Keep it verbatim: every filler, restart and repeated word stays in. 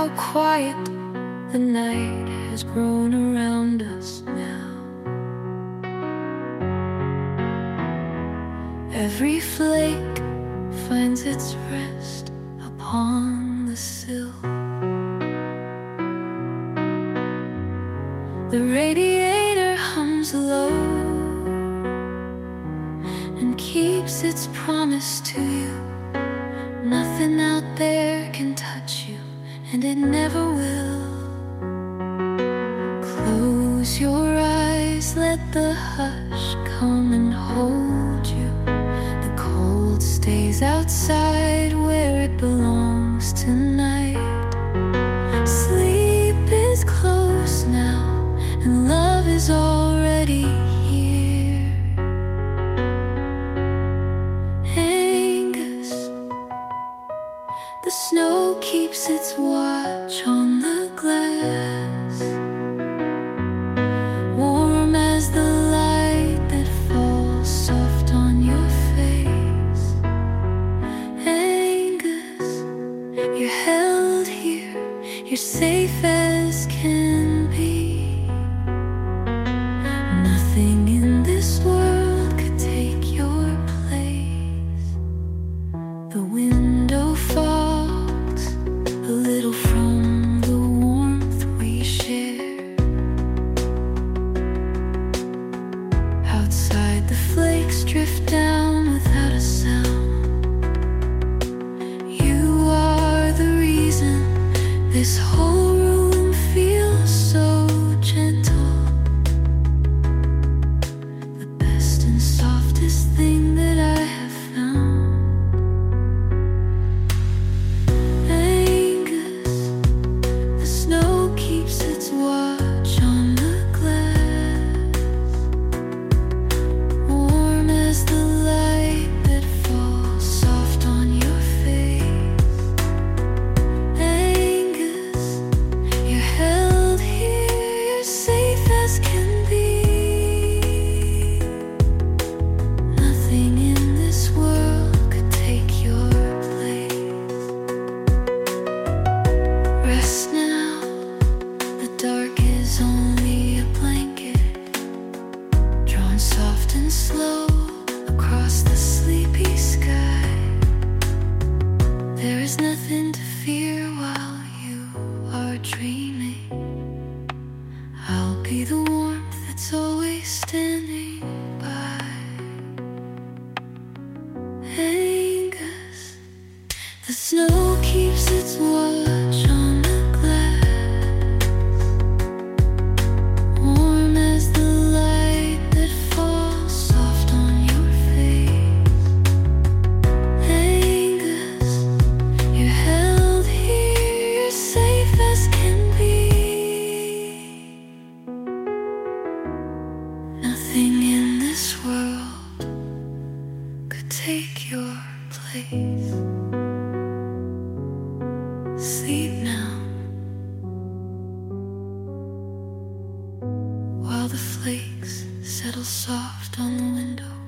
how quiet the night has grown around us now. Every flake finds its rest upon the sill. The radiator hums low and keeps its promise to you. Nothing out there can touch you, and it never will. Close your eyes, let the hush come and hold you. The cold stays outside where it belongs tonight. Sleep is close now, and love is already here. Angus, the snow keeps its watch on the glass, warm as the light that falls soft on your face. Angus, you're held here, you're safe as can be. Nothing in this world could take your place. The window falls a little from the warmth we share. Outside the flakes drift down without a sound. You are the reason this whole room feels so gentle. The best and softest thing that I have found. Angus, the snow keeps its watch on the glass, warm as the light that falls soft on your face. Angus, you're held here, you're safe as can be. Nothing in this world could take your place. Rest now, the dark is only a blanket, drawn soft and slow across the sleepy sky. There is nothing to fear while you are dreaming. I'll be the warmth that's always standing by. Angus, the snow keeps its watch on the glass, warm as the light that falls soft on your face. Angus, you're held here, you're safe as can be. Nothing in this world could take your place. Sleep now, while the flakes settle soft on the window.